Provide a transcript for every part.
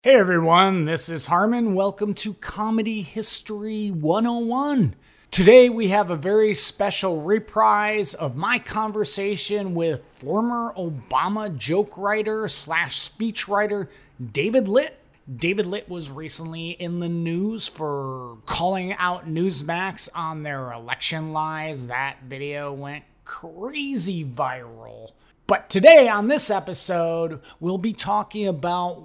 Hey everyone, this is Harmon. Welcome to Comedy History 101. Today we have a very special reprise of my conversation with former Obama joke writer slash speechwriter David Litt. David Litt was recently in the news for calling out Newsmax on their election lies. That video went crazy viral. But today on this episode, we'll be talking about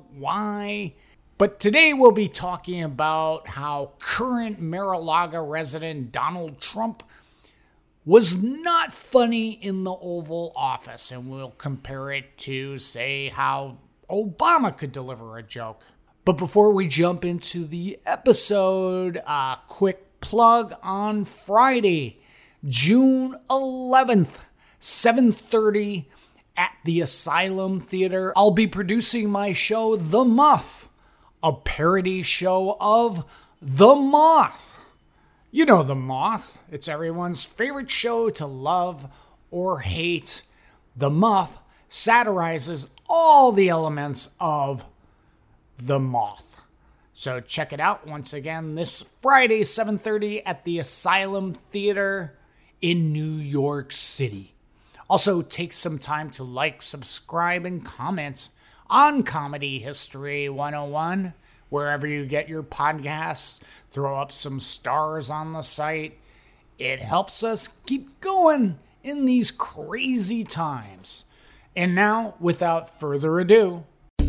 how current Mar-a-Lago resident Donald Trump was not funny in the Oval Office. And we'll compare it to, say, how Obama could deliver a joke. But before we jump into the episode, a quick plug on Friday, June 11th, 7:30, at the Asylum Theater, I'll be producing my show, The Muff, a parody show of The Moth. You know The Moth. It's everyone's favorite show to love or hate. The Muff satirizes all the elements of The Moth. So check it out once again this Friday, 7:30 at the Asylum Theater in New York City. Also, take some time to like, subscribe, and comment on Comedy History 101, wherever you get your podcasts. Throw up some stars on the site. It helps us keep going in these crazy times. And now, without further ado...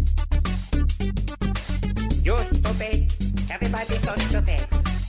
You're stupid. Everybody's so stupid.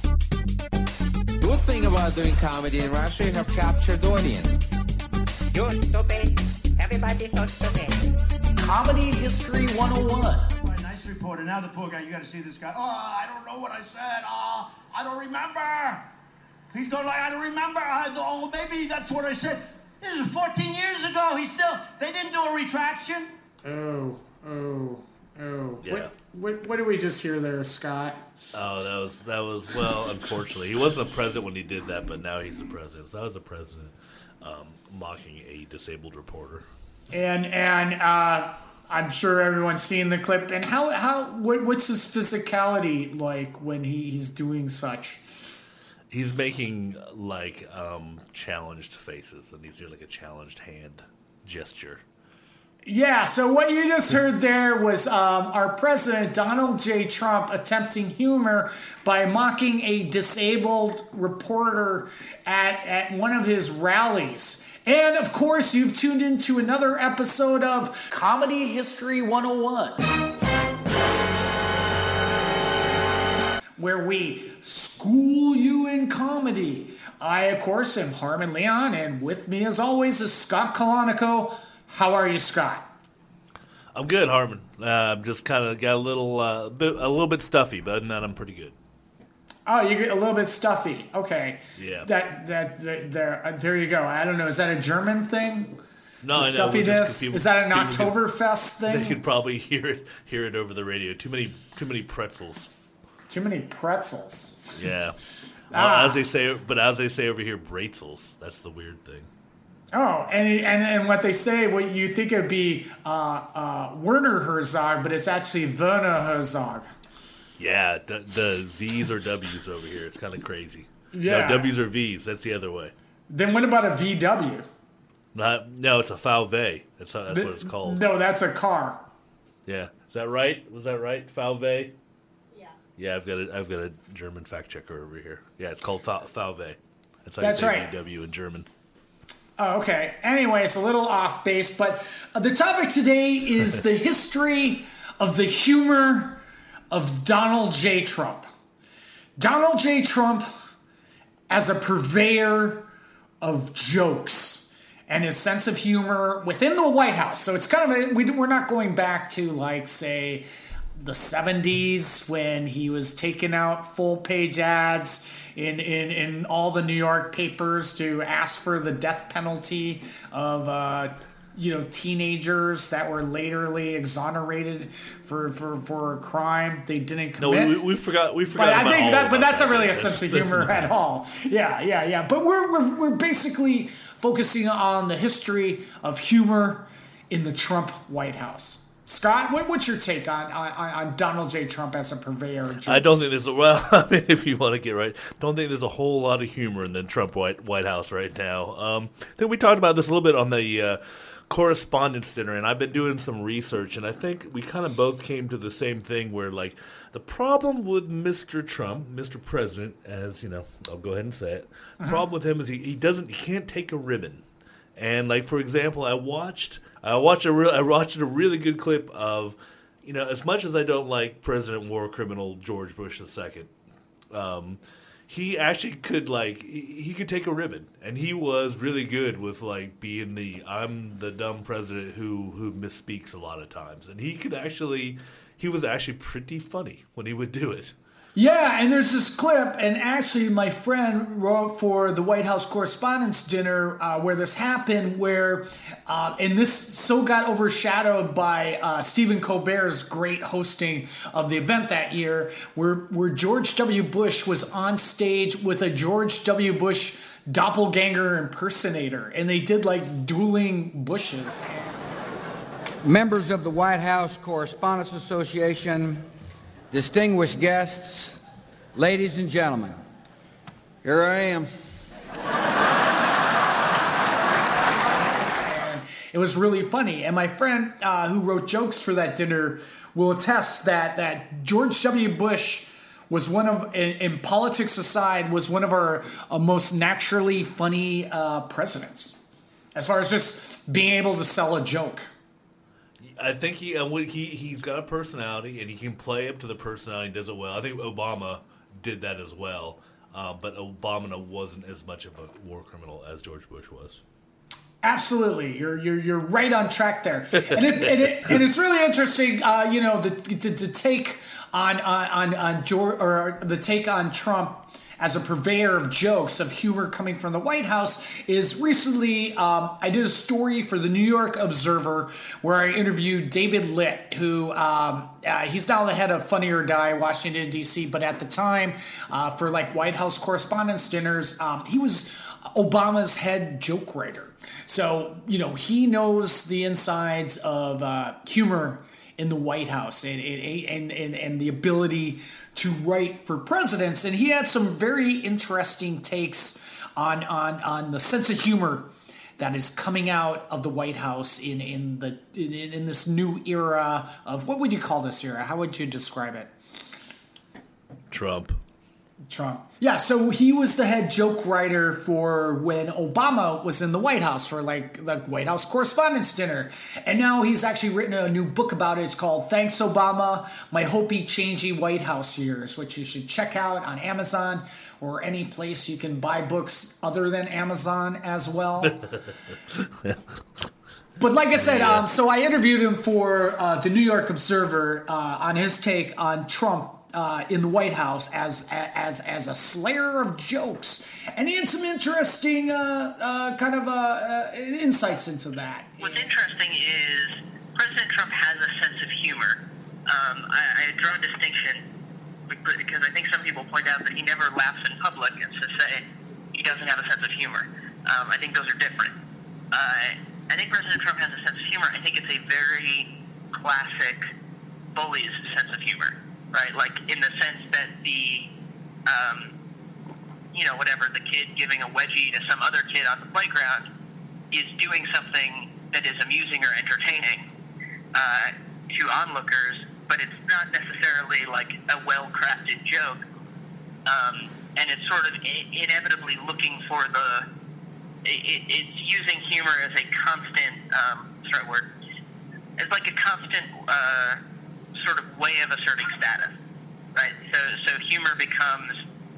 Good thing about doing comedy in Russia, you have captured audience. You're stupid. Everybody's so stupid. Comedy History 101. Right, nice reporter. Now the poor guy, you got to see this guy. Oh, I don't know what I said. Oh, I don't remember. He's going like, I don't remember. Maybe that's what I said. This is 14 years ago. They didn't do a retraction. Oh. Yeah. What did we just hear there, Scott? Oh, that was well, unfortunately. He wasn't a president when he did that, but now he's the president. So that was a president mocking a disabled reporter. And I'm sure everyone's seen the clip. And what's his physicality like when he's doing such? He's making challenged faces, and he's doing like a challenged hand gesture. Yeah, so what you just heard there was our president, Donald J. Trump, attempting humor by mocking a disabled reporter at one of his rallies. And, of course, you've tuned into another episode of Comedy History 101, where we school you in comedy. I, of course, am Harmon Leon, and with me, as always, is Scott Kalanico. How are you, Scott? I'm good, Harmon. I'm just kind of got a little bit stuffy, but other than that, I'm pretty good. Oh, you get a little bit stuffy. Okay. Yeah. There you go. I don't know. Is that a German thing? No, stuffiness. Is that an Oktoberfest thing? They could probably hear it over the radio. Too many pretzels. Too many pretzels. Yeah. As they say over here, bretzels. That's the weird thing. Oh, and what they say, what you think it would be Werner Herzog, but it's actually Werner Herzog. Yeah, the V's or W's over here. It's kind of crazy. Yeah. No, W's or V's. That's the other way. Then what about a VW? No, it's a VW. That's what it's called. No, that's a car. Yeah. Is that right? Was that right? VW? Yeah. Yeah, I've got a German fact checker over here. Yeah, it's called VW. That's That's you say right. VW in German. Oh, okay. Anyway, it's a little off base, but the topic today is the history of the humor of Donald J. Trump. Donald J. Trump as a purveyor of jokes and his sense of humor within the White House. So it's kind of, we're not going back to, like, say, the 70s when he was taking out full-page ads in all the New York papers to ask for the death penalty of teenagers that were laterly exonerated for a crime they didn't commit. No, we forgot. But I think that's not really a sense of humor at all. Yeah. But we're basically focusing on the history of humor in the Trump White House. Scott, what's your take on Donald J. Trump as a purveyor of jokes? I don't think if you want to get right, don't think there's a whole lot of humor in the Trump White House right now. I think we talked about this a little bit on the Correspondents' Dinner, and I've been doing some research, and I think we kind of both came to the same thing where, like, the problem with Mr. Trump, Mr. President, as, you know, I'll go ahead and say it, the problem with him is he can't take a ribbon. And, like, for example, I watched a really good clip of, you know, as much as I don't like President War Criminal George Bush II, he actually could, like, he could take a ribbon. And he was really good with, like, being I'm the dumb president who misspeaks a lot of times. And he was actually pretty funny when he would do it. Yeah, and there's this clip, and actually my friend wrote for the White House Correspondents' Dinner where this happened, and this so got overshadowed by Stephen Colbert's great hosting of the event that year, where George W. Bush was on stage with a George W. Bush doppelganger impersonator, and they did like dueling Bushes. Members of the White House Correspondents Association, distinguished guests, ladies and gentlemen, here I am. And it was really funny. And my friend who wrote jokes for that dinner will attest that George W. Bush was in politics aside, was one of our most naturally funny presidents, as far as just being able to sell a joke. I think he's got a personality, and he can play up to the personality and does it well. I think Obama did that as well, but Obama wasn't as much of a war criminal as George Bush was. Absolutely, you're right on track there, and it's really interesting. You know, the take on George, or the take on Trump as a purveyor of jokes, of humor coming from the White House, is recently I did a story for the New York Observer where I interviewed David Litt, who he's now the head of Funny or Die, Washington, D.C., but at the time, for like White House Correspondents' Dinners, he was Obama's head joke writer. So, you know, he knows the insides of humor in the White House and the ability to write for presidents, and he had some very interesting takes on the sense of humor that is coming out of the White House in this new era of, what would you call this era? How would you describe it? Trump. Yeah, so he was the head joke writer for when Obama was in the White House for like the White House Correspondents' Dinner. And now he's actually written a new book about it. It's called Thanks, Obama, My Hopey Changey White House Years, which you should check out on Amazon or any place you can buy books other than Amazon as well. But like I said, so I interviewed him for the New York Observer on his take on Trump in the White House as a slayer of jokes, and he had some interesting insights into that. What's interesting is President Trump has a sense of humor. I draw a distinction because I think some people point out that he never laughs in public, and to say he doesn't have a sense of humor. I think those are different. I think President Trump has a sense of humor. I think it's a very classic bully's sense of humor. Right, like in the sense that the the kid giving a wedgie to some other kid on the playground is doing something that is amusing or entertaining to onlookers, but it's not necessarily like a well-crafted joke, and it's sort of inevitably looking for it's using humor as a constant, it's like a constant sort of way of asserting status, right? So humor becomes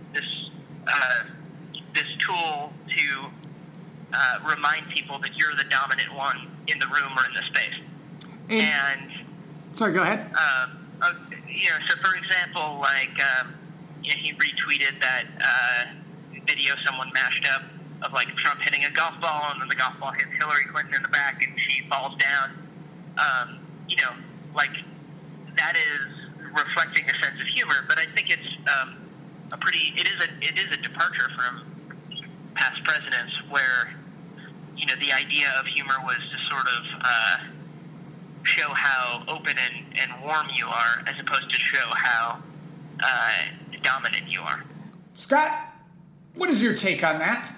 this tool to remind people that you're the dominant one in the room or in the space. And sorry, go ahead. So for example, like he retweeted that video someone mashed up of like Trump hitting a golf ball, and then the golf ball hits Hillary Clinton in the back, and she falls down. That is reflecting a sense of humor, but I think it's it is a departure from past presidents where the idea of humor was to sort of show how open and warm you are, as opposed to show how dominant you are. Scott, what is your take on that?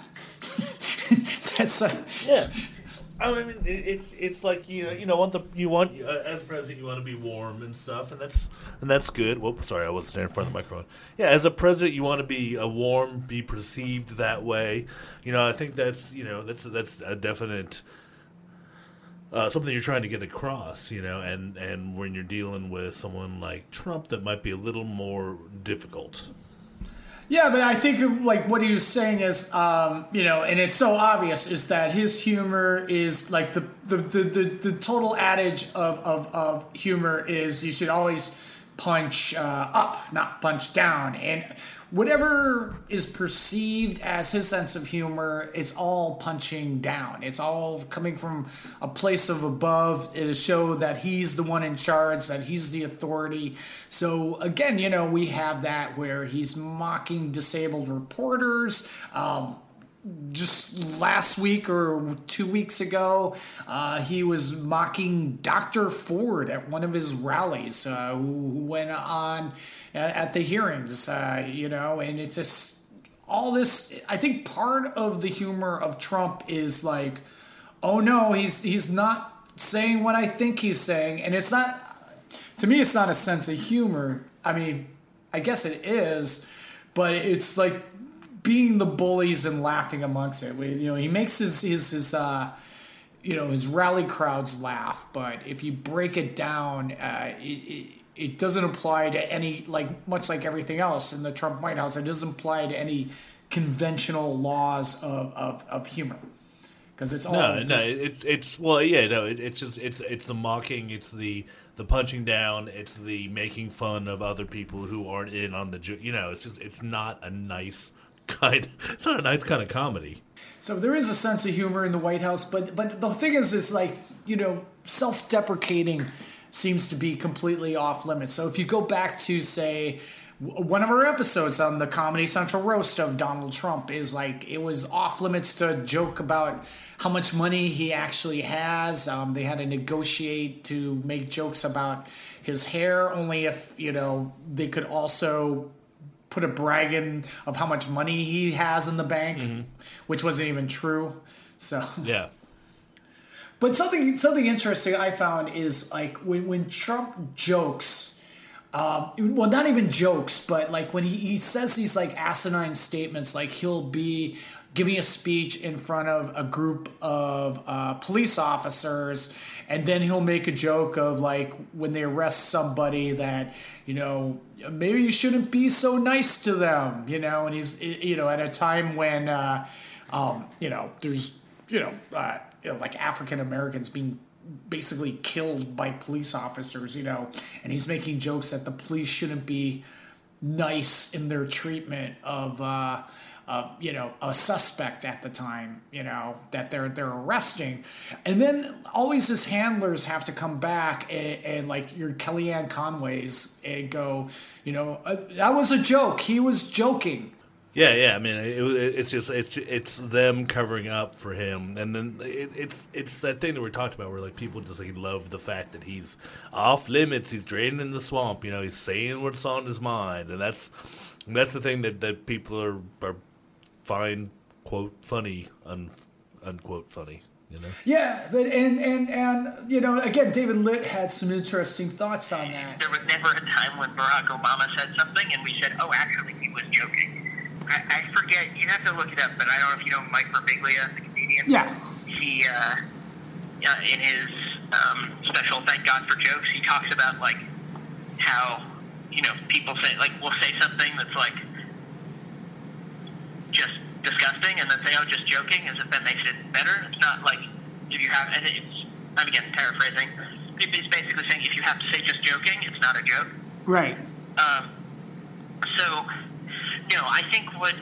Yeah. I mean, it's like you want as president you want to be warm and stuff, and that's good. Whoop, sorry, I wasn't there in front of the microphone. Yeah, as a president you want to be warm, be perceived that way. I think that's a definite something you're trying to get across. And when you're dealing with someone like Trump, that might be a little more difficult. Yeah, but I think like what he was saying is, and it's so obvious, is that his humor is like the total adage of humor is you should always punch up, not punch down. And whatever is perceived as his sense of humor, it's all punching down. It's all coming from a place of above. It'll show that he's the one in charge, that he's the authority. So again, we have that where he's mocking disabled reporters. Just last week or 2 weeks ago, he was mocking Dr. Ford at one of his rallies, who went on at the hearings, and it's just all this. I think part of the humor of Trump is like, oh no, he's not saying what I think he's saying. And it's not, to me, it's not a sense of humor. I mean, I guess it is, but it's like being the bullies and laughing amongst it. He makes his rally crowds laugh, but if you break it down, it doesn't apply to any, much like everything else in the Trump White House, it doesn't apply to any conventional laws of humor. Because it's all it's the mocking, it's the punching down, it's the making fun of other people who aren't in on the it's not a nice kind of comedy. So there is a sense of humor in the White House, but the thing is like, self-deprecating seems to be completely off limits. So if you go back to, say, one of our episodes on the Comedy Central roast of Donald Trump, is like, it was off limits to joke about how much money he actually has. They had to negotiate to make jokes about his hair, only if, they could also put a bragging of how much money he has in the bank, which wasn't even true. So yeah. But something interesting I found is like when Trump jokes, well, not even jokes, but like when he says these like asinine statements, like he'll be giving a speech in front of a group of police officers, and then he'll make a joke of like when they arrest somebody that, maybe you shouldn't be so nice to them, and he's, at a time when, there's, like African Americans being basically killed by police officers, and he's making jokes that the police shouldn't be nice in their treatment of, a suspect at the time, that they're arresting. And then always his handlers have to come back and like your Kellyanne Conways and go, that was a joke. He was joking. Yeah. I mean, it's them covering up for him, and then it's that thing that we talked about where like people just like love the fact that he's off limits, he's draining the swamp, he's saying what's on his mind, and that's the thing that people are find quote funny unquote funny. Yeah, but and again, David Litt had some interesting thoughts on that. There was never a time when Barack Obama said something and we said, oh, actually, he was joking. I forget, you'd have to look it up, but I don't know if you know Mike Birbiglia, the comedian. Yeah. He, in his special Thank God for Jokes, he talks about, like, how, people say, like, we'll say something that's, like, just disgusting, and then say, oh, just joking, as if that makes it better. It's not like, if you have, and it's, I'm again paraphrasing, he's basically saying if you have to say just joking, it's not a joke. Right. So, I think what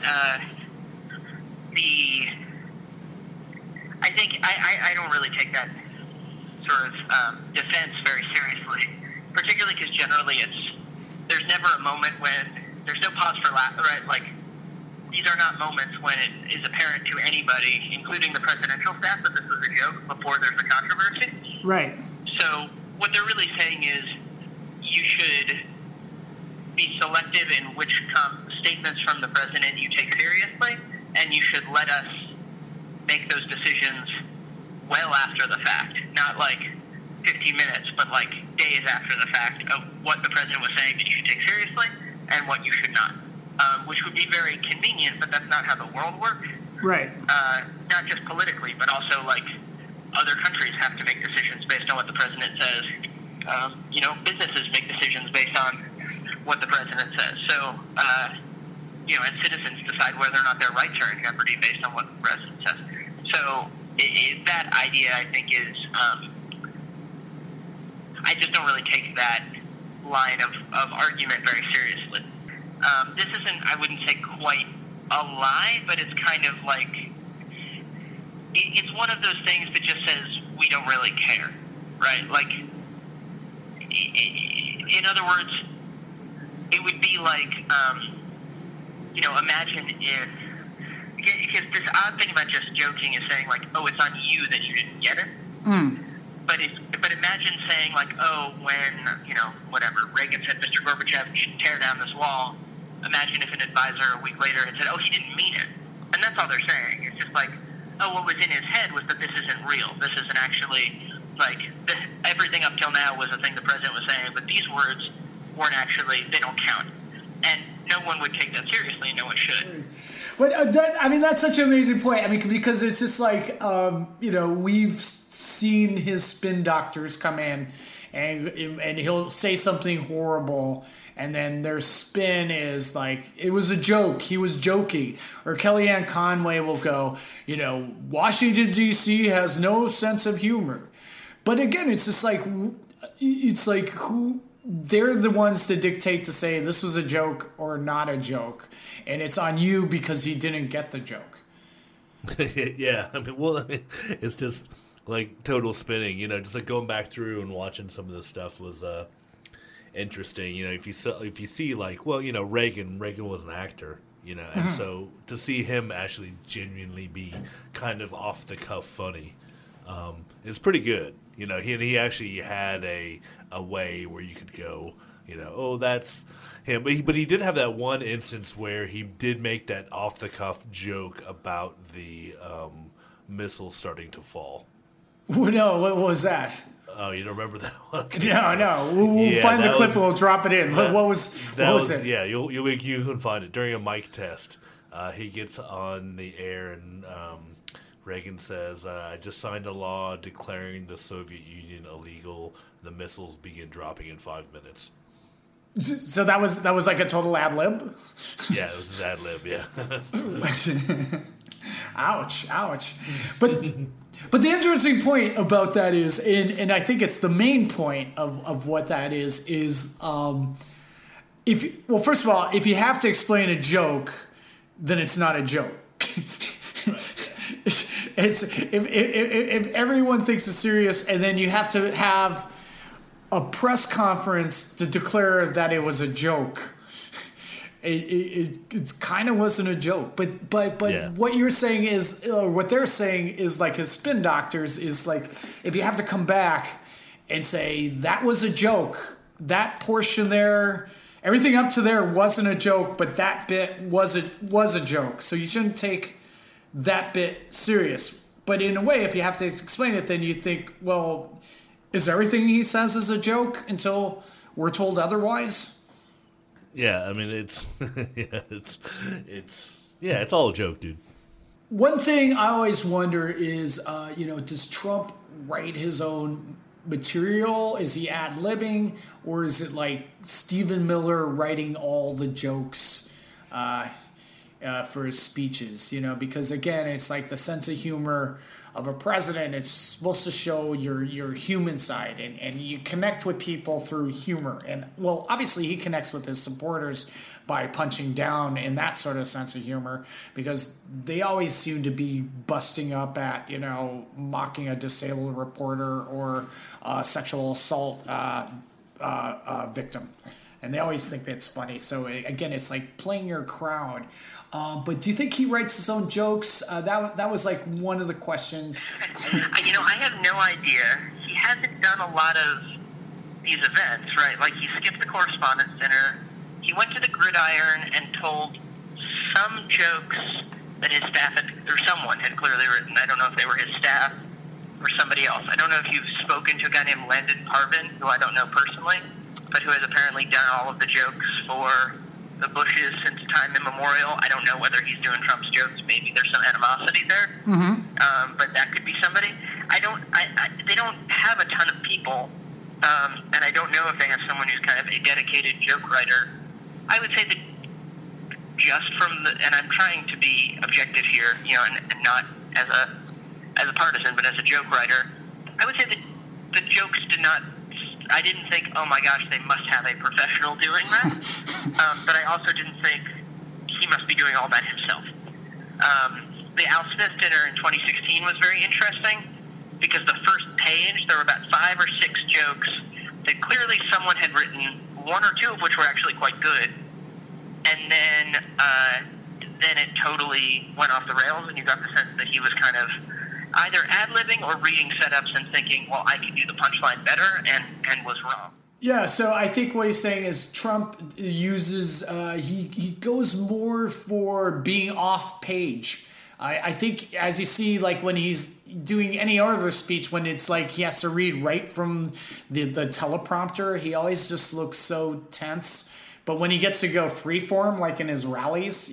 I don't really take that sort of defense very seriously, particularly because generally there's never a moment when there's no pause for laugh, right? Like, these are not moments when it is apparent to anybody, including the presidential staff, that this was a joke before there's a controversy. Right. So what they're really saying is you should be selective in which statements from the president you take seriously, and you should let us make those decisions well after the fact, not like 15 minutes, but like days after the fact of what the president was saying that you should take seriously and what you should not, which would be very convenient, but that's not how the world works. Right. Not just politically, but also like other countries have to make decisions based on what the president says. Businesses make decisions based on what the president says. So, and citizens decide whether or not their rights are in jeopardy based on what the president says. So, that idea, I think, is, I just don't really take that line of argument very seriously. This isn't, I wouldn't say quite a lie, but it's kind of like, it's one of those things that just says, we don't really care, right? Like, in other words, it would be like, imagine if, because this odd thing about just joking is saying like, oh, it's on you that you didn't get it. But imagine saying like, oh, when, Reagan said Mr. Gorbachev should tear down this wall, imagine if an advisor a week later had said, oh, he didn't mean it. And that's all they're saying. It's just like, oh, what was in his head was that this isn't real. This isn't actually, everything up till now was the thing the president was saying, but these words weren't actually, they don't count. And no one would take that seriously, and no one should. But that's such an amazing point. Because it's just like, we've seen his spin doctors come in, and he'll say something horrible, and then their spin is like, it was a joke, he was joking. Or Kellyanne Conway will go, Washington, D.C. has no sense of humor. But again, it's just like, who... They're the ones that dictate to say this was a joke or not a joke, and it's on you because you didn't get the joke. Yeah, it's just like total spinning. Just like going back through and watching some of this stuff was interesting. If you see like, Reagan was an actor, and so to see him actually genuinely be kind of off the cuff funny, is pretty good. He actually had a way where you could go, oh, that's him. But he did have that one instance where he did make that off-the-cuff joke about the missiles starting to fall. No, what was that? Oh, you don't remember that one? No. We'll find the clip and we'll drop it in. What was it? Yeah, you can find it. During a mic test, he gets on the air and... Reagan says, I just signed a law declaring the Soviet Union illegal. The missiles begin dropping in 5 minutes. So that was like a total ad lib? Yeah, it was an ad lib, yeah. Ouch. But the interesting point about that is, and I think it's the main point of what that is first of all, if you have to explain a joke, then it's not a joke. Right. It's if everyone thinks it's serious, and then you have to have a press conference to declare that it was a joke. It kind of wasn't a joke, but yeah. What you're saying is, or what they're saying is, like his spin doctors is like, if you have to come back and say that was a joke, that portion there, everything up to there wasn't a joke, but that bit was a joke, so you shouldn't take that bit serious. But in a way, if you have to explain it, then you think, well, is everything he says is a joke until we're told otherwise? Yeah, it's it's all a joke, dude. One thing I always wonder is, does Trump write his own material? Is he ad-libbing, or is it like Stephen Miller writing all the jokes for his speeches? Because again, it's like the sense of humor of a president. It's supposed to show your human side, and you connect with people through humor. And well, obviously he connects with his supporters by punching down in that sort of sense of humor, because they always seem to be busting up at, mocking a disabled reporter or a sexual assault victim. And they always think that's funny. So again, it's like playing your crowd. But do you think he writes his own jokes? That was like one of the questions. I have no idea. He hasn't done a lot of these events, right? Like he skipped the Correspondents' Dinner, he went to the Gridiron and told some jokes that his staff had, or someone had clearly written. I don't know if they were his staff or somebody else. I don't know if you've spoken to a guy named Landon Parvin, who I don't know personally, but who has apparently done all of the jokes for the Bushes since time immemorial. I don't know whether he's doing Trump's jokes. Maybe there's some animosity there, but that could be somebody. They don't have a ton of people, and I don't know if they have someone who's kind of a dedicated joke writer. I would say that just from the, and I'm trying to be objective here, and not as a partisan, but as a joke writer, I would say that the jokes did not. I didn't think, oh my gosh, they must have a professional doing that. But I also didn't think he must be doing all that himself. The Al Smith dinner in 2016 was very interesting because the first page, there were about 5 or 6 jokes that clearly someone had written, 1 or 2 of which were actually quite good. And then it totally went off the rails, and you got the sense that he was kind of either ad-libbing or reading setups and thinking, well, I can do the punchline better, and was wrong. Yeah, so I think what he's saying is Trump uses, he goes more for being off-page. I think, as you see, like when he's doing any other speech, when it's like he has to read right from the teleprompter, he always just looks so tense. But when he gets to go freeform, like in his rallies,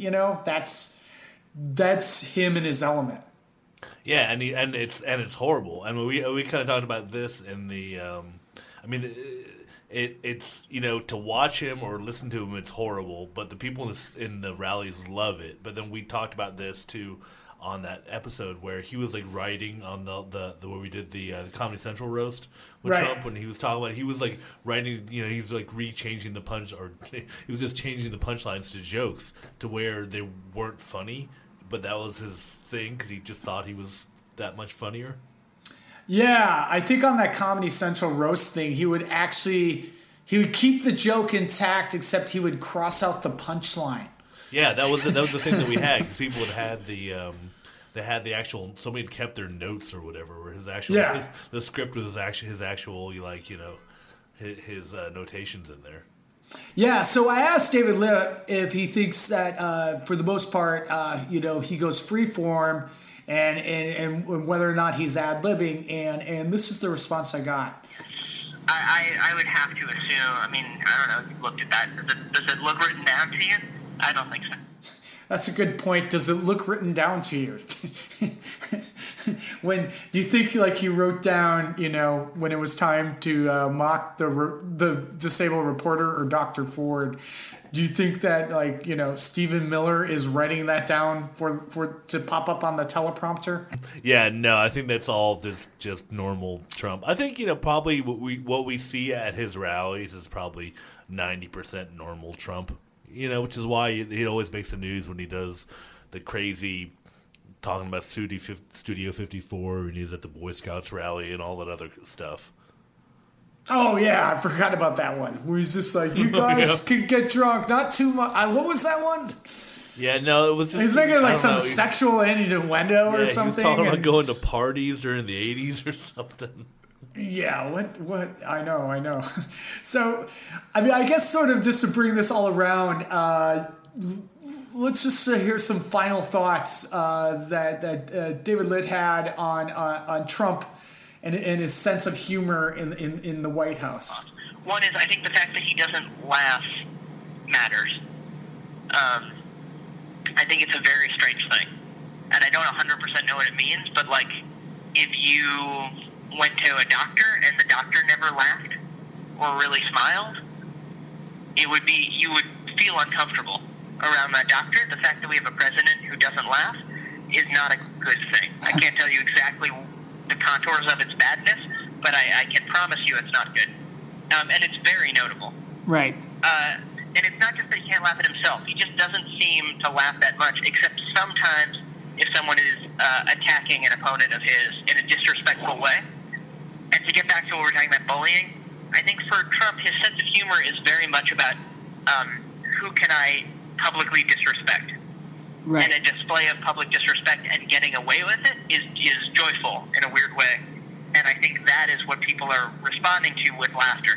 that's him in his element. Yeah, and it's horrible. I mean, we kind of talked about this in the. It's to watch him or listen to him, it's horrible. But the people in the rallies love it. But then we talked about this too on that episode where he was like writing on the where we did the Comedy Central roast with Trump when he was talking about it, he was like writing, he was like changing the punch, or he was just changing the punchlines to jokes to where they weren't funny, but that was his thing because he just thought he was that much funnier. Yeah, I think on that Comedy Central roast thing, he would keep the joke intact, except he would cross out the punchline. Yeah, that was the thing that we had. Cause people had they had the actual, somebody had kept their notes or whatever, where his actual the script was his actual his notations in there. Yeah, so I asked David Litt if he thinks that for the most part, he goes freeform, and whether or not he's ad-libbing, and this is the response I got. I would have to assume. I mean, I don't know. You looked at that. Does it look written down to you? I don't think so. That's a good point. Does it look written down to you? When do you think he wrote down, when it was time to mock the disabled reporter or Dr. Ford? Do you think that Stephen Miller is writing that down for to pop up on the teleprompter? Yeah, no, I think that's all just normal Trump. I think probably what we see at his rallies is probably 90% normal Trump. Which is why he always makes the news when he does the crazy talking about Studio 54 when he's at the Boy Scouts rally and all that other stuff. Oh, yeah, I forgot about that one. Where he's just like, you guys can get drunk, not too much. What was that one? Yeah, no, it was just... He's making some sexual innuendo or something. He was talking about going to parties during the 80s or something. Yeah, what? I know. So, I guess sort of just to bring this all around, let's just hear some final thoughts that David Litt had on Trump and his sense of humor in the White House. One is, I think the fact that he doesn't laugh matters. I think it's a very strange thing. And I don't 100% know what it means, but if you went to a doctor and the doctor never laughed or really smiled, you would feel uncomfortable around that doctor. The fact that we have a president who doesn't laugh is not a good thing. I can't tell you exactly the contours of its badness, but I can promise you it's not good. And it's very notable. Right. And it's not just that he can't laugh at himself. He just doesn't seem to laugh that much, except sometimes if someone is attacking an opponent of his in a disrespectful way. And to get back to what we're talking about bullying, I think for Trump, his sense of humor is very much about who can I publicly disrespect. Right. And a display of public disrespect and getting away with it is joyful in a weird way. And I think that is what people are responding to with laughter.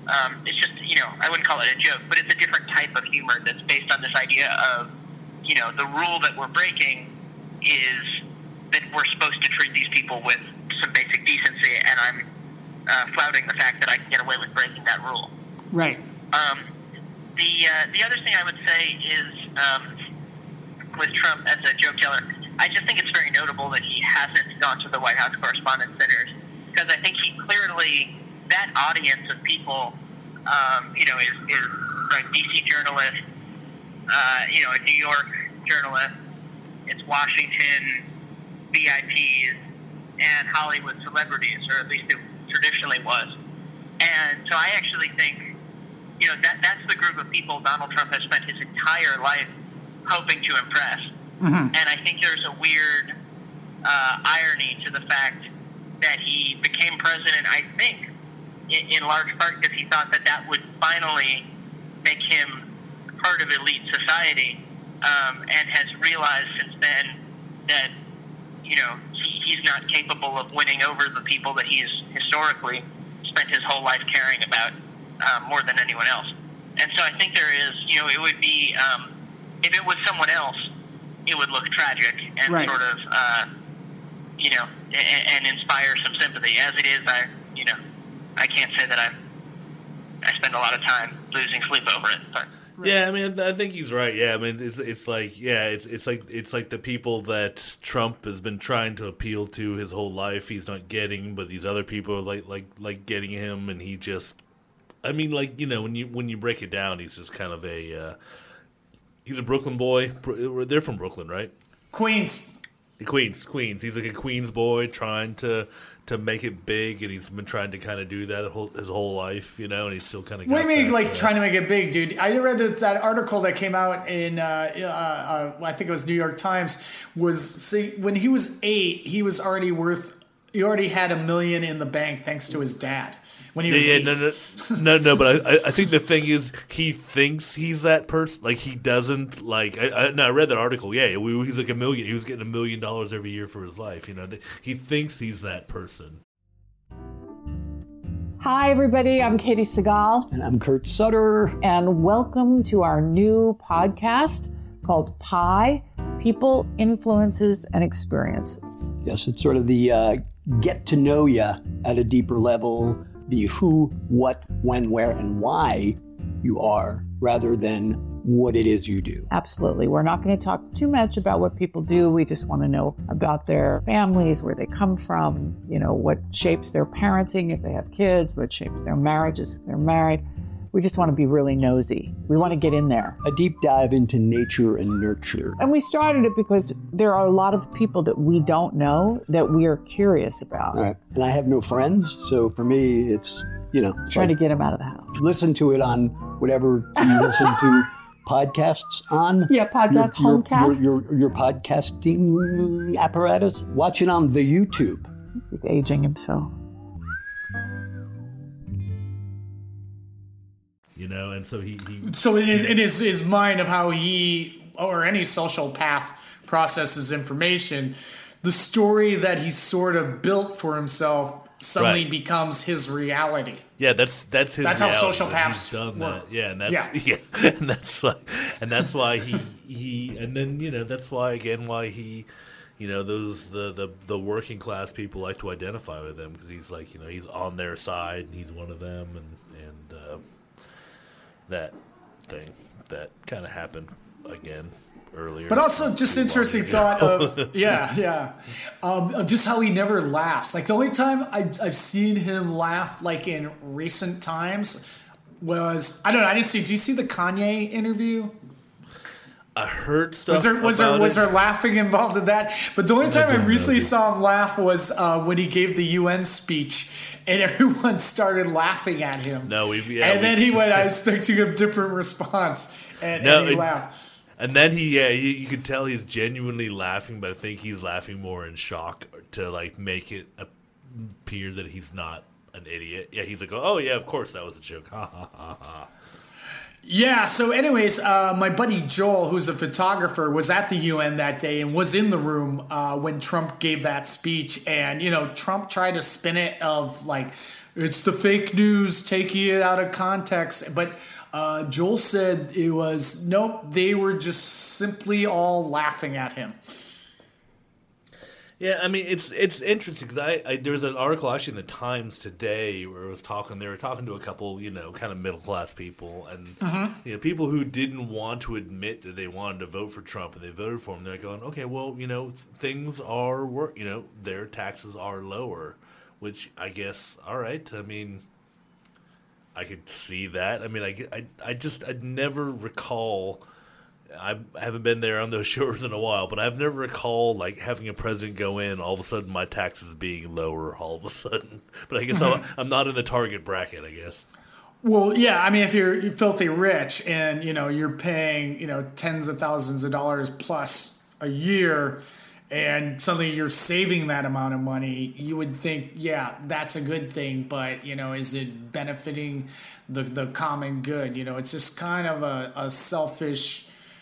It's just, I wouldn't call it a joke, but it's a different type of humor that's based on this idea of, the rule that we're breaking is that we're supposed to treat these people with some basic decency, and I'm flouting the fact that I can get away with breaking that rule. Right. The other thing I would say is with Trump as a joke teller, I just think it's very notable that he hasn't gone to the White House Correspondents' Dinners, because I think he clearly, that audience of people, is like DC journalists, a New York journalist, it's Washington VIPs, and Hollywood celebrities, or at least it traditionally was. And so I actually think, that's the group of people Donald Trump has spent his entire life hoping to impress. And I think there's a weird irony to the fact that he became president, I think, in large part because he thought that would finally make him part of elite society, and has realized since then that, he's not capable of winning over the people that he's historically spent his whole life caring about more than anyone else. And so I think there is, it would be, if it was someone else, it would look tragic and right. sort of, and inspire some sympathy. As it is, I can't say that I spend a lot of time losing sleep over it. But. Yeah, I mean, I think he's right. Yeah, I mean, it's like the people that Trump has been trying to appeal to his whole life. He's not getting, but these other people are like getting him, and he just, I mean, when you break it down, he's just kind of he's a Brooklyn boy. They're from Brooklyn, right? Queens. He's like a Queens boy trying to make it big, and he's been trying to kind of do that his whole life, and he's still kind of. What do you mean, trying to make it big, dude? I read that article that came out in, I think it was New York Times, when he was 8, he already had $1 million in the bank thanks to his dad. When he was 8. No, but I think the thing is, he thinks he's that person. Like, he doesn't, I read that article, he's like $1 million. He was getting $1 million every year for his life, He thinks he's that person. Hi, everybody. I'm Katie Segal. And I'm Kurt Sutter. And welcome to our new podcast called Pi, People, Influences, and Experiences. Yes, it's sort of the get to know you at a deeper level, the who, what, when, where, and why you are, rather than what it is you do. Absolutely. We're not going to talk too much about what people do. We just want to know about their families, where they come from, what shapes their parenting if they have kids, what shapes their marriages if they're married. We just want to be really nosy. We want to get in there. A deep dive into nature and nurture. And we started it because there are a lot of people that we don't know that we are curious about. Right. And I have no friends, so for me, it's, trying to get them out of the house. Listen to it on whatever you listen to podcasts on. Yeah, homecasts. Your podcasting apparatus. Watch it on the YouTube. He's aging himself. And so he So it is his mind of how he, or any social path, processes information. The story that he sort of built for himself suddenly becomes his reality. Yeah, that's his. That's reality. how social paths He's done work. That. Yeah, and that's why he and then that's why he. Those the working class people like to identify with him because he's like he's on their side and he's one of them and that thing that kind of happened again earlier. But also just interesting thought of just how he never laughs. Like the only time I've seen him laugh like in recent times was I didn't see. Do you see the Kanye interview? I heard stuff. Was there laughing involved in that? But the only time I recently saw him laugh was when he gave the UN speech, and everyone started laughing at him. Then he went, "I expecting a different response," and he laughed. And then you could tell he's genuinely laughing, but I think he's laughing more in shock to make it appear that he's not an idiot. Yeah, he's like, "Oh yeah, of course that was a joke." Ha ha ha ha. Yeah, so anyways, my buddy Joel, who's a photographer, was at the UN that day and was in the room when Trump gave that speech. And, Trump tried to spin it of it's the fake news taking it out of context. But Joel said it was, nope, they were just simply all laughing at him. Yeah, I mean, it's interesting because there was an article actually in the Times today where they were talking to a couple, kind of middle class people, and people who didn't want to admit that they wanted to vote for Trump and they voted for him. They're going, okay, well, things are their taxes are lower, which I guess, all right. I mean, I could see that. I mean, I'd never recall. I haven't been there on those shores in a while, but I've never recalled like having a president go in, all of a sudden my taxes being lower all of a sudden. But I guess I'm not in the target bracket, I guess. Well, yeah, I mean, if you're filthy rich and, you're paying, tens of thousands of dollars plus a year and suddenly you're saving that amount of money, you would think, yeah, that's a good thing. But, is it benefiting the common good? It's just kind of a selfish,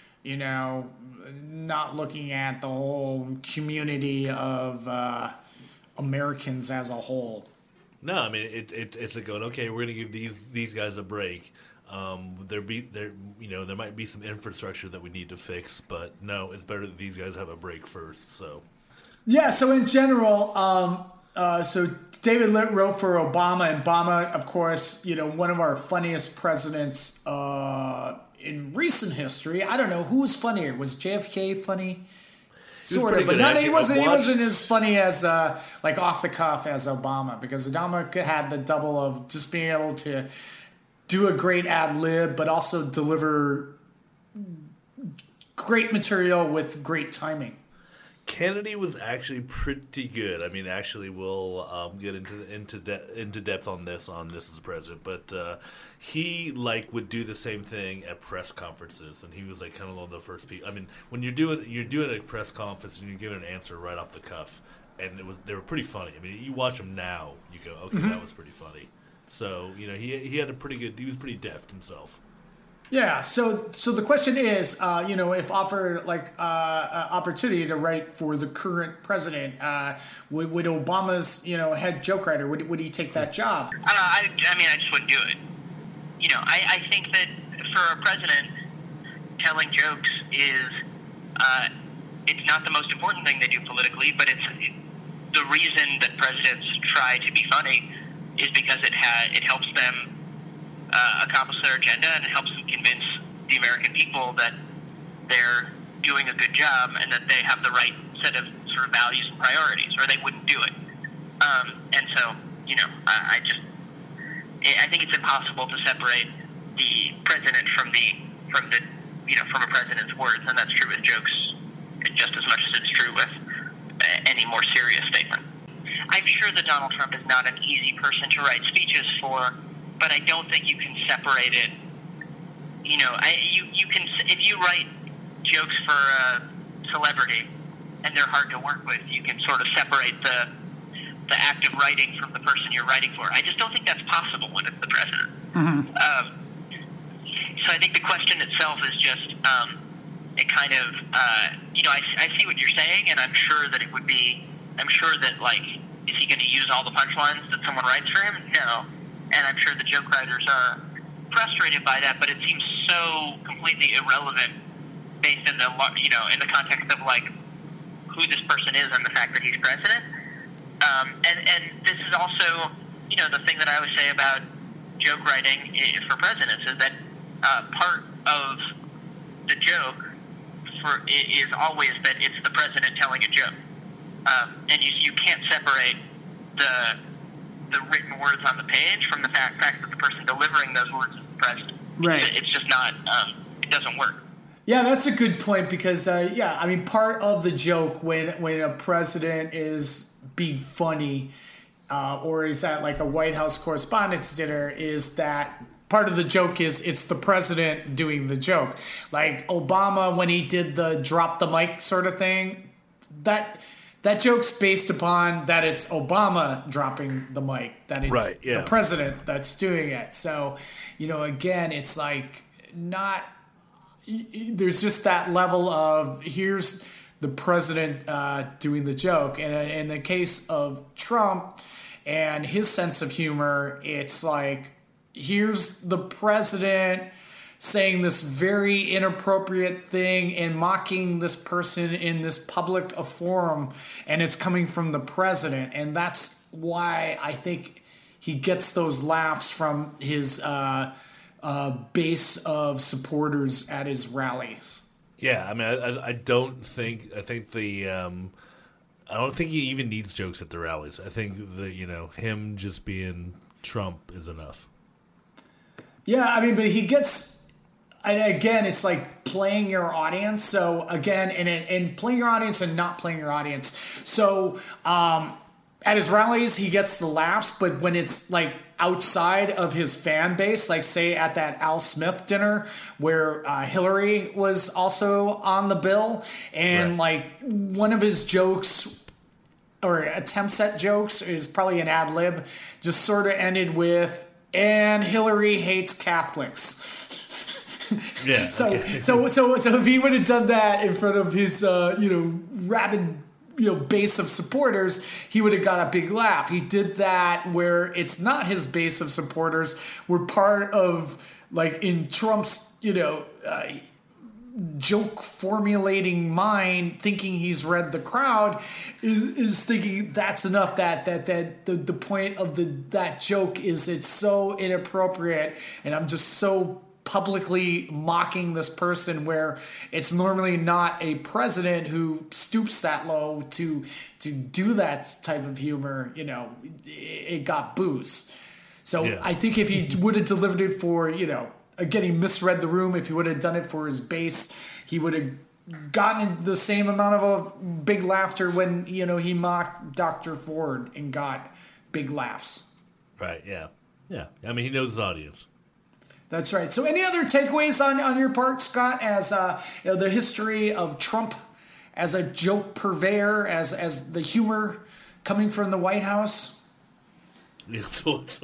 not looking at the whole community of Americans as a whole. No, I mean it's like going, okay, we're going to give these guys a break. There might be some infrastructure that we need to fix, but no, it's better that these guys have a break first. So yeah, so in general, so David Litt wrote for Obama, and Obama, of course, one of our funniest presidents in recent history. I don't know who was funnier. Was JFK funny? Sort of, but no, he wasn't as funny as like off the cuff as Obama, because Obama had the double of just being able to do a great ad lib, but also deliver great material with great timing. Kennedy was actually pretty good. I mean, actually, we'll get into depth on this as president, but he would do the same thing at press conferences, and he was like kind of one of the first people. I mean, when you're doing a press conference and you're giving an answer right off the cuff, and they were pretty funny. I mean, you watch them now, you go, okay, that was pretty funny. So he had he was pretty deft himself. Yeah, so the question is, if offered opportunity to write for the current president, would Obama's head joke writer, would he take that job? I mean, I just wouldn't do it. I think that for a president, telling jokes is it's not the most important thing they do politically, but it's the reason that presidents try to be funny is because it helps them accomplish their agenda, and it helps them convince the American people that they're doing a good job and that they have the right set of sort of values and priorities, or they wouldn't do it. And so, I think it's impossible to separate the president from a president's words, and that's true with jokes just as much as it's true with any more serious statement. I'm sure that Donald Trump is not an easy person to write speeches for, but I don't think you can separate it. You can, if you write jokes for a celebrity and they're hard to work with, you can sort of separate the act of writing from the person you're writing for. I just don't think that's possible when it's the president. Mm-hmm. So I think the question itself is just it kind of, I see what you're saying, and I'm sure that is he going to use all the punchlines that someone writes for him? No. And I'm sure the joke writers are frustrated by that, but it seems so completely irrelevant based in the context of who this person is and the fact that he's president. And this is also, the thing that I would say about joke writing for presidents is that part of the joke is always that it's the president telling a joke. And you can't separate the written words on the page from the fact that the person delivering those words is the president. Right. It's just not, it doesn't work. Yeah, that's a good point because, part of the joke when a president is being funny or is at a White House Correspondents' Dinner is that part of the joke is it's the president doing the joke. Like Obama, when he did the drop the mic sort of thing, that joke's based upon that it's Obama dropping the mic, that it's the president that's doing it. So, again, it's not... There's just that level of here's the president doing the joke. And in the case of Trump, and his sense of humor, it's like, here's the president saying this very inappropriate thing and mocking this person in this public forum, and it's coming from the president. And that's why I think he gets those laughs from his base of supporters at his rallies. Yeah, I mean, I don't think I don't think he even needs jokes at the rallies. I think that, him just being Trump is enough. Yeah, I mean, but he gets. And again, it's like playing your audience. So again, and playing your audience and not playing your audience. So at his rallies, he gets the laughs, but when it's like outside of his fan base, like say at that Al Smith dinner where Hillary was also on the bill, and like one of his jokes or attempts at jokes is probably an ad lib, just sort of ended with, "And Hillary hates Catholics." Yeah. So if he would have done that in front of his rabid base of supporters, he would have got a big laugh. He did that where it's not his base of supporters. We're part of, like, in Trump's joke formulating mind, thinking he's read the crowd, is thinking that's enough. That the point of that joke is it's so inappropriate, and I'm just so publicly mocking this person, where it's normally not a president who stoops that low to do that type of humor. It got boos. So yeah. I think if he would have delivered it for, again, he misread the room. If he would have done it for his base, he would have gotten the same amount of big laughter when, he mocked Dr. Ford and got big laughs. Right. Yeah. Yeah. I mean, he knows his audience. That's right. So any other takeaways on your part, Scott, as the history of Trump as a joke purveyor, as the humor coming from the White House? Yeah, so what's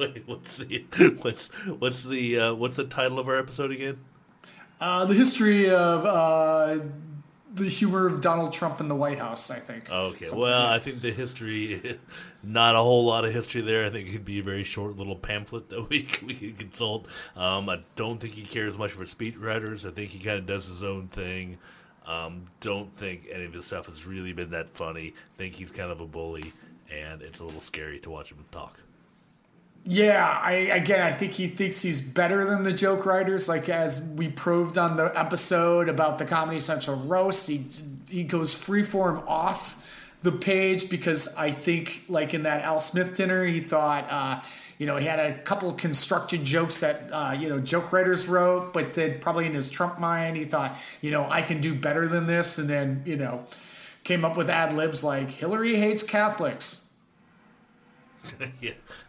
the title of our episode again? The history of the humor of Donald Trump in the White House, I think. Okay. Well, I think the history, not a whole lot of history there. I think it could be a very short little pamphlet that we could consult. I don't think he cares much for speechwriters. I think he kind of does his own thing. Don't think any of his stuff has really been that funny. Think he's kind of a bully, and it's a little scary to watch him talk. Yeah, I think he thinks he's better than the joke writers. Like, as we proved on the episode about the Comedy Central roast, he goes freeform off the page, because I think, like in that Al Smith dinner, he thought, he had a couple constructed jokes that, joke writers wrote, but then probably in his Trump mind, he thought, I can do better than this. And then, came up with ad libs like, Hillary hates Catholics. Yeah.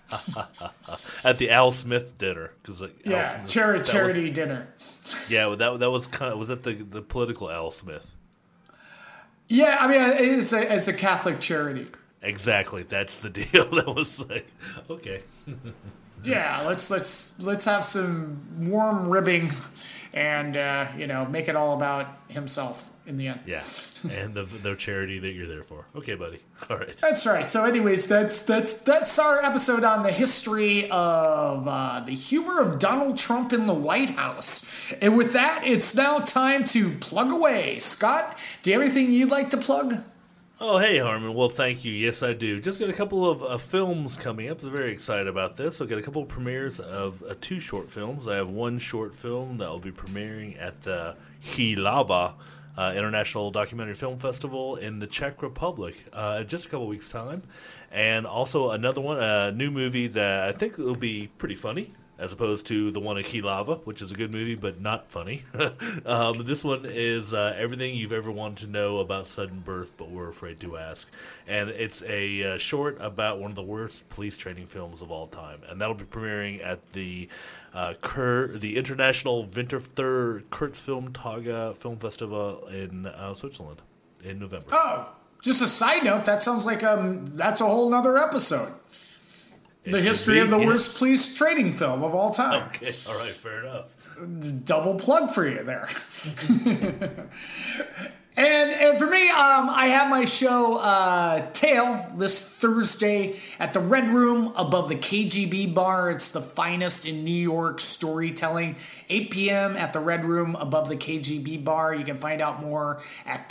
At the Al Smith dinner, because charity dinner. Yeah, that was was that the political Al Smith? Yeah, I mean, it's a Catholic charity. Exactly, that's the deal. That was like, okay. Yeah, let's have some warm ribbing, and make it all about himself in the end. Yeah, and the charity that you're there for. Okay, buddy. All right. That's right. So, anyways, that's our episode on the history of the humor of Donald Trump in the White House. And with that, it's now time to plug away. Scott, do you have anything you'd like to plug? Oh, hey, Harmon. Well, thank you. Yes, I do. Just got a couple of films coming up. I'm very excited about this. I've got a couple of premieres of 2 short films. I have one short film that will be premiering at the Jilava International Documentary Film Festival in the Czech Republic in just a couple weeks' time. And also another one, a new movie that I think will be pretty funny, as opposed to the one at Jilava, which is a good movie but not funny. This one is everything you've ever wanted to know about sudden birth but were afraid to ask. And it's a short about one of the worst police training films of all time. And that'll be premiering at the International Winterthur Kurzfilmtage Film Festival in Switzerland in November. Oh, just a side note, that sounds like that's a whole nother episode. The history of the worst police training film of all time. Okay, all right, fair enough. Double plug for you there. And for me, I have my show Tale this Thursday at the Red Room above the KGB bar. It's the finest in New York storytelling. 8 p.m. at the Red Room above the KGB bar. You can find out more at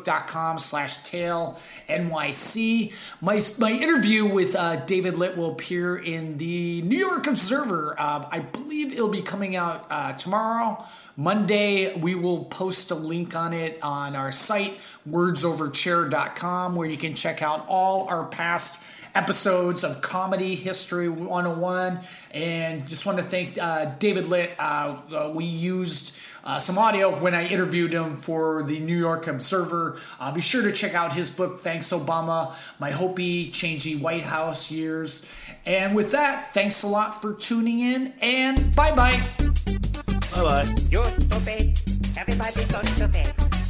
facebook.com/TaleNYC. My interview with David Litt will appear in the New York Observer. I believe it'll be coming out tomorrow. Monday, we will post a link on it on our site, wordsoverchair.com, where you can check out all our past episodes of Comedy History 101. And just want to thank David Litt. We used some audio when I interviewed him for the New York Observer. Be sure to check out his book, Thanks Obama, My Hopi Changey White House Years. And with that, thanks a lot for tuning in, and bye-bye. Bye-bye. You're stupid. Everybody's so stupid.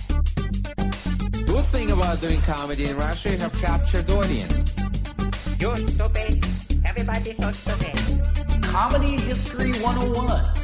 Good thing about doing comedy in Russia, you have captured audience. You're stupid. Everybody's so stupid. Comedy History 101.